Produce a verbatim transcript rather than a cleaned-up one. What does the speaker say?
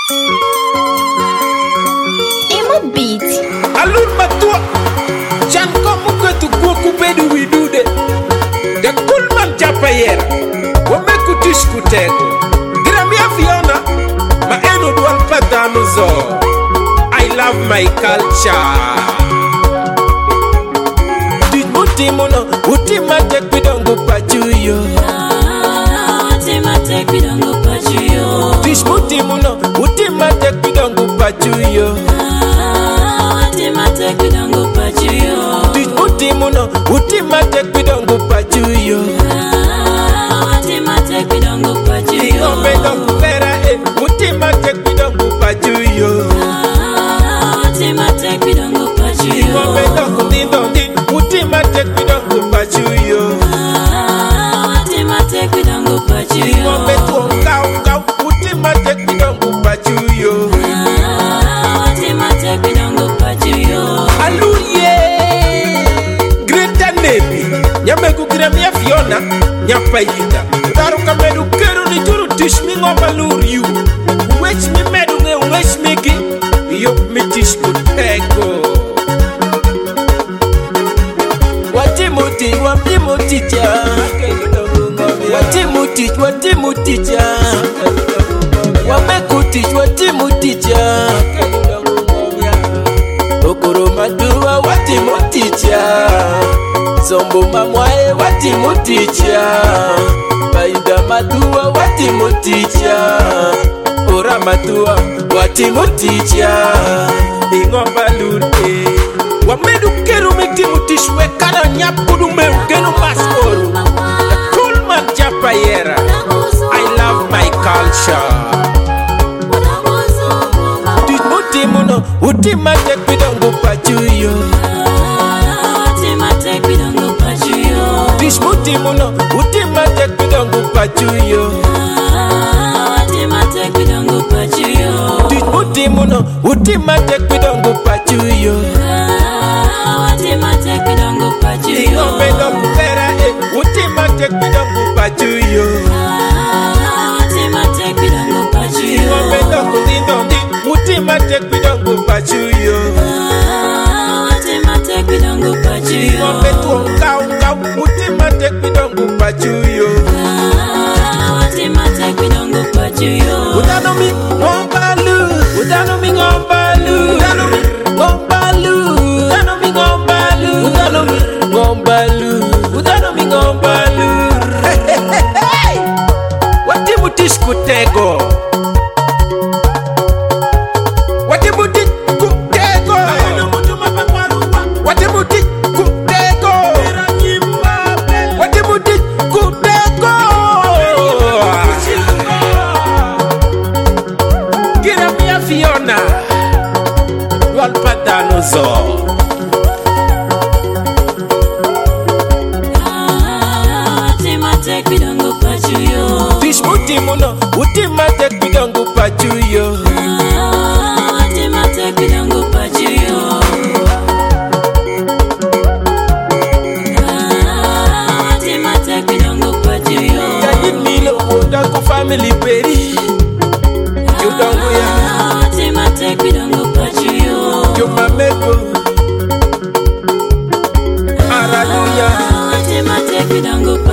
Emo beat. Alun matua. Chan komu kwetu kuoku bedu widude. The Kulman Japayera. Womeku tishkutego. Gramia Fiona. Ma eno dual padano zo. I love my culture. Utimono, utima tek bidongo pachuyo. Utima tek bidongo pachuyo. Fish mutimono, utima tek bidongo pachuyo. Utima tek bidongo pachuyo. Fish mutimono, utima tek bidongo pachuyo. Utima tek bidongo pachuyo. Ngombe dongo vera e, utima tek bidongo pachuyo. Utima tek bidongo pachuyo. Ngombe dongo dindondi. Utima tek bidongo pachuyo. Utima tek bidongo pachuyo. Ngombe tuo kau kau. Utima tek bidongo pachuyo. Utima tek bidongo pachuyo. Aluye Greta Nebi Nyamegu Gramia Fiona Nyapayita Daru kamedu keru ni juru tish mi ngoma luriu Wech mi medu nge wech miki Yop mi tish kutego Watimuti, watimuti cha Watimuti, watimuti cha Wamekuti, watimuti cha Okoro madua, watimuti cha Zombo mamwae, watimuti cha Baida madua, watimuti cha Ora madua, watimuti cha Ingomba lute Wamedu keru mikimutishwe kana nyapudu meugenu maskoru Kulman Japayera I love my culture Tijmutimuno utima tek bidongo pachuyo Utima tek bidongo pachuyo. Tijmutimuno utima tek bidongo pachuyo Utima tek bidongo pachuyo. Tijmutimuno utima tek bidongo pachuyo Utima tek bidongo pachuyo. Ngombe dongo vera e utima tek bidongo pachuyo Utima tek bidongo pachuyo. Ngombe dongo dindondi utima tek bidongo pachuyo Utima tek bidongo pachuyo. Ngombe tuo kau kau utima tek bidongo pachuyo Utima tek bidongo pachuyo. Udano mi ngombalu Udano mi ngombalu Udano mi ngombalu Udano mi ngombalu Udano mi ngombalu Udano mi ngombalu Hey hey hey hey Watimu tishkutego Watimu tishkutego Watimu tishkutego Watimu tishkutego Gramia Fiona Dual padano zo Utima tek bidongo pachuyo. Fish mutimuno utima tek bidongo pachuyo Utima tek bidongo pachuyo. Utima tek bidongo pachuyo. Yajit milo wodako family peri Yudongo ya Utima tek bidongo pachuyo. Yumameko Araduya Utima tek bidongo